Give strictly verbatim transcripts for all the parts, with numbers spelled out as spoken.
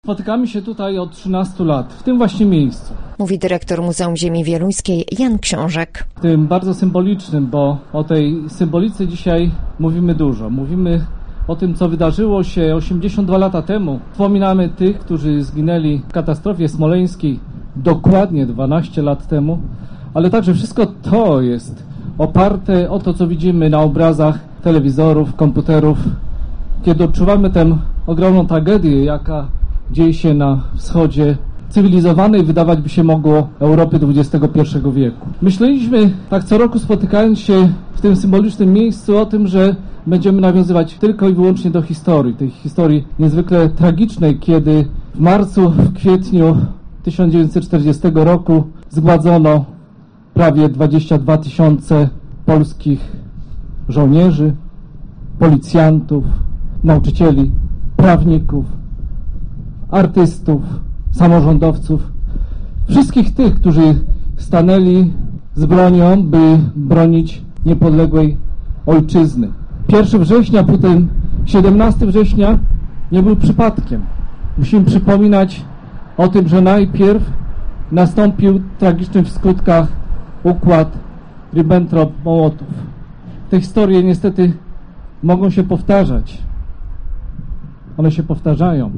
Spotykamy się tutaj od trzynastu lat, w tym właśnie miejscu. Mówi dyrektor Muzeum Ziemi Wieluńskiej Jan Książek. Tym bardzo symbolicznym, bo o tej symbolice dzisiaj mówimy dużo. Mówimy o tym, co wydarzyło się osiemdziesiąt dwa lata temu. Wspominamy tych, którzy zginęli w katastrofie smoleńskiej dokładnie dwanaście lat temu. Ale także wszystko to jest oparte o to, co widzimy na obrazach telewizorów, komputerów. Kiedy odczuwamy tę ogromną tragedię, jaka dzieje się na wschodzie cywilizowanej, wydawać by się mogło, Europy dwudziestego pierwszego wieku. Myśleliśmy, tak co roku spotykając się w tym symbolicznym miejscu, o tym, że będziemy nawiązywać tylko i wyłącznie do historii, tej historii niezwykle tragicznej, kiedy w marcu, w kwietniu tysiąc dziewięćset czterdziestego roku zgładzono prawie dwadzieścia dwa tysiące polskich żołnierzy, policjantów, nauczycieli, prawników, artystów, samorządowców, wszystkich tych, którzy stanęli z bronią, by bronić niepodległej ojczyzny. pierwszego września, potem siedemnastego września nie był przypadkiem. Musimy przypominać o tym, że najpierw nastąpił tragiczny w skutkach układ Ribbentrop-Mołotow. Te historie niestety mogą się powtarzać. One się powtarzają.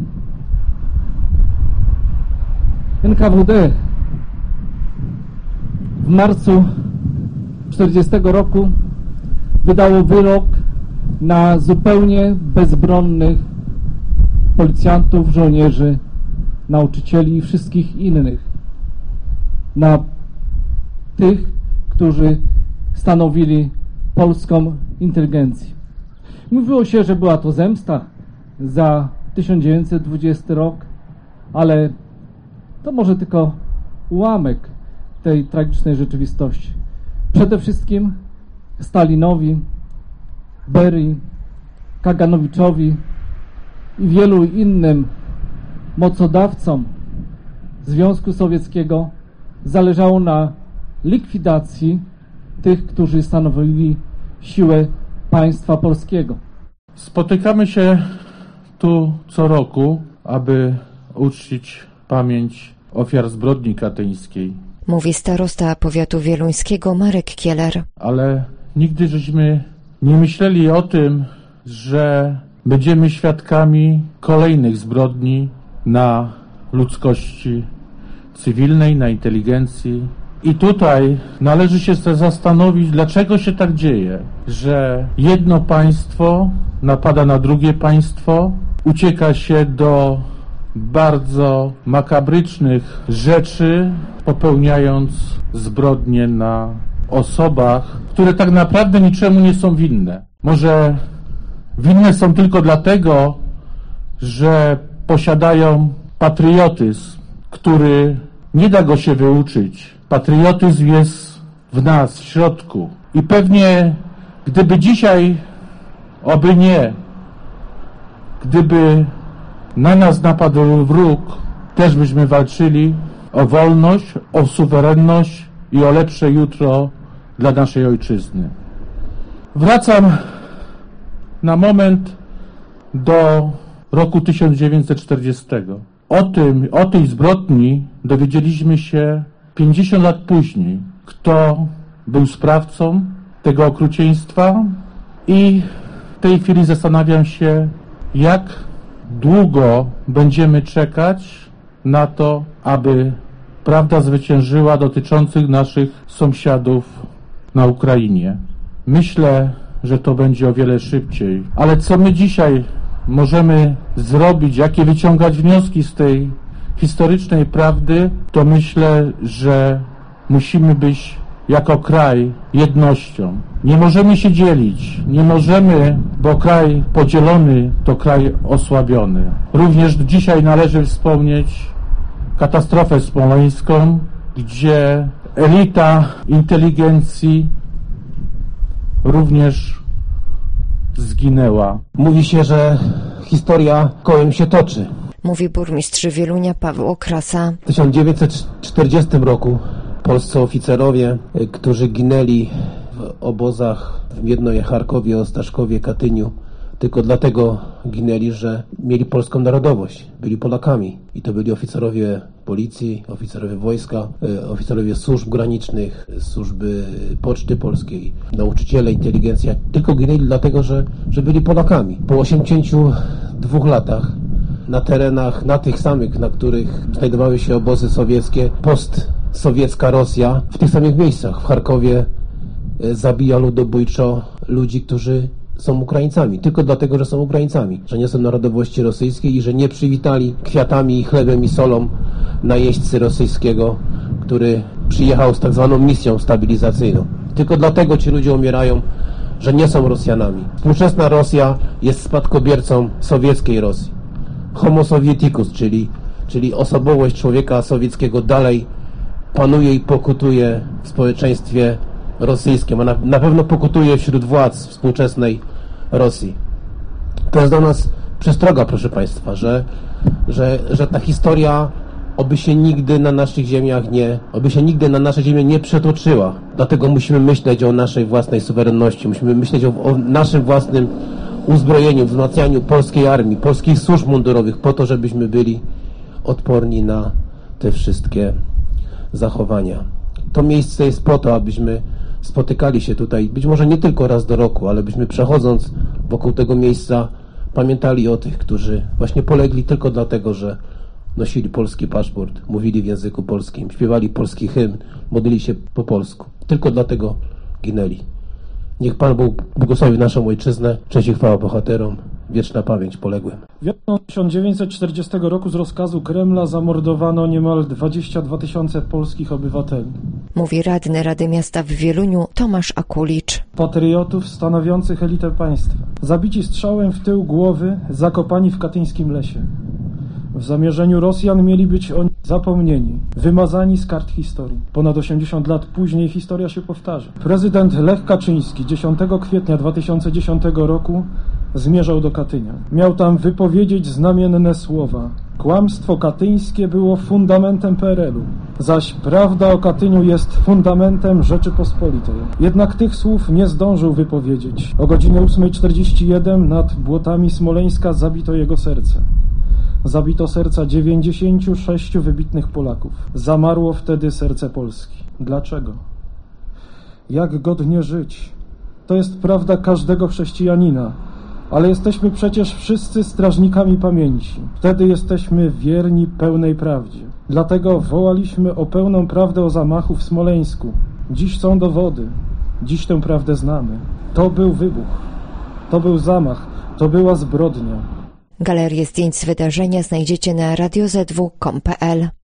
N K W D w marcu czterdziestego roku wydało wyrok na zupełnie bezbronnych policjantów, żołnierzy, nauczycieli i wszystkich innych. Na tych, którzy stanowili polską inteligencję. Mówiło się, że była to zemsta za tysiąc dziewięćset dwudziesty rok, ale to może tylko ułamek tej tragicznej rzeczywistości. Przede wszystkim Stalinowi, Berii, Kaganowiczowi i wielu innym mocodawcom Związku Sowieckiego zależało na likwidacji tych, którzy stanowili siłę państwa polskiego. Spotykamy się tu co roku, aby uczcić pamięć ofiar zbrodni katyńskiej. Mówi starosta powiatu wieluńskiego Marek Kieler. Ale nigdy żeśmy nie myśleli o tym, że będziemy świadkami kolejnych zbrodni na ludzkości cywilnej, na inteligencji. I tutaj należy się zastanowić, dlaczego się tak dzieje, że jedno państwo napada na drugie państwo, ucieka się do bardzo makabrycznych rzeczy, popełniając zbrodnie na osobach, które tak naprawdę niczemu nie są winne. Może winne są tylko dlatego, że posiadają patriotyzm, który nie da go się wyuczyć. Patriotyzm jest w nas, w środku. I pewnie gdyby dzisiaj, oby nie, gdyby na nas napadł wróg, też byśmy walczyli o wolność, o suwerenność i o lepsze jutro dla naszej ojczyzny. Wracam na moment do roku tysiąc dziewięćset czterdziestego. O tym, o tej zbrodni dowiedzieliśmy się pięćdziesiąt lat później, kto był sprawcą tego okrucieństwa, i w tej chwili zastanawiam się, jak długo będziemy czekać na to, aby prawda zwyciężyła dotyczących naszych sąsiadów na Ukrainie. Myślę, że to będzie o wiele szybciej. Ale co my dzisiaj możemy zrobić, jakie wyciągać wnioski z tej historycznej prawdy, to myślę, że musimy być jako kraj jednością. Nie możemy się dzielić, nie możemy, bo kraj podzielony to kraj osłabiony. Również dzisiaj należy wspomnieć katastrofę smoleńską, gdzie elita inteligencji również zginęła. Mówi się, że historia kołem się toczy. Mówi burmistrz Wielunia Paweł Okrasa. W tysiąc dziewięćset czterdziestym roku polscy oficerowie, którzy ginęli w obozach w Miednoje, Charkowie, Ostaszkowie, Katyniu, tylko dlatego ginęli, że mieli polską narodowość, byli Polakami. I to byli oficerowie policji, oficerowie wojska, oficerowie służb granicznych, służby Poczty Polskiej, nauczyciele, inteligencja. Tylko ginęli dlatego, że, że byli Polakami. Po osiemdziesięciu dwóch latach na terenach, na tych samych, na których znajdowały się obozy sowieckie, postsowiecka Rosja, w tych samych miejscach, w Charkowie, zabija ludobójczo ludzi, którzy są Ukraińcami, tylko dlatego, że są Ukraińcami, że nie są narodowości rosyjskiej i że nie przywitali kwiatami, chlebem i solą najeźdźcy rosyjskiego, który przyjechał z tak zwaną misją stabilizacyjną. Tylko dlatego ci ludzie umierają, że nie są Rosjanami. Współczesna Rosja jest spadkobiercą sowieckiej Rosji. Homo sovieticus, czyli, czyli osobowość człowieka sowieckiego dalej panuje i pokutuje w społeczeństwie rosyjskim, a na, na pewno pokutuje wśród władz współczesnej Rosji. To jest dla nas przestroga, proszę Państwa, że, że, że ta historia oby się nigdy na naszych ziemiach nie, oby się nigdy na nasze ziemię nie przetoczyła. Dlatego musimy myśleć o naszej własnej suwerenności, musimy myśleć o, o naszym własnym uzbrojeniu, wzmacnianiu polskiej armii, polskich służb mundurowych, po to, żebyśmy byli odporni na te wszystkie zachowania. To miejsce jest po to, abyśmy spotykali się tutaj, być może nie tylko raz do roku, ale byśmy przechodząc wokół tego miejsca pamiętali o tych, którzy właśnie polegli tylko dlatego, że nosili polski paszport, mówili w języku polskim, śpiewali polski hymn, modlili się po polsku. Tylko dlatego ginęli. Niech Pan Bóg błogosławi naszą ojczyznę, cześć i chwała bohaterom, wieczna pamięć poległym. Wiosną tysiąc dziewięćset czterdziestego roku z rozkazu Kremla zamordowano niemal dwadzieścia dwa tysiące polskich obywateli. Mówi radny Rady Miasta w Wieluniu Tomasz Akulicz. Patriotów stanowiących elitę państwa. Zabici strzałem w tył głowy, zakopani w katyńskim lesie. W zamierzeniu Rosjan mieli być oni zapomnieni, wymazani z kart historii. Ponad osiemdziesiąt lat później historia się powtarza. Prezydent Lech Kaczyński dziesiątego kwietnia dwa tysiące dziesiątego roku zmierzał do Katynia. Miał tam wypowiedzieć znamienne słowa. Kłamstwo katyńskie było fundamentem P R L u, zaś prawda o Katyniu jest fundamentem Rzeczypospolitej. Jednak tych słów nie zdążył wypowiedzieć. O godzinie ósma czterdzieści jeden nad błotami Smoleńska zabito jego serce. Zabito serca dziewięćdziesięciu sześciu wybitnych Polaków. Zamarło wtedy serce Polski. Dlaczego? Jak godnie żyć? To jest prawda każdego chrześcijanina, ale jesteśmy przecież wszyscy strażnikami pamięci. Wtedy jesteśmy wierni pełnej prawdzie. Dlatego wołaliśmy o pełną prawdę o zamachu w Smoleńsku. Dziś są dowody. Dziś tę prawdę znamy. To był wybuch. To był zamach. To była zbrodnia. Galerię zdjęć z wydarzenia znajdziecie na radio z w kropka com kropka p l.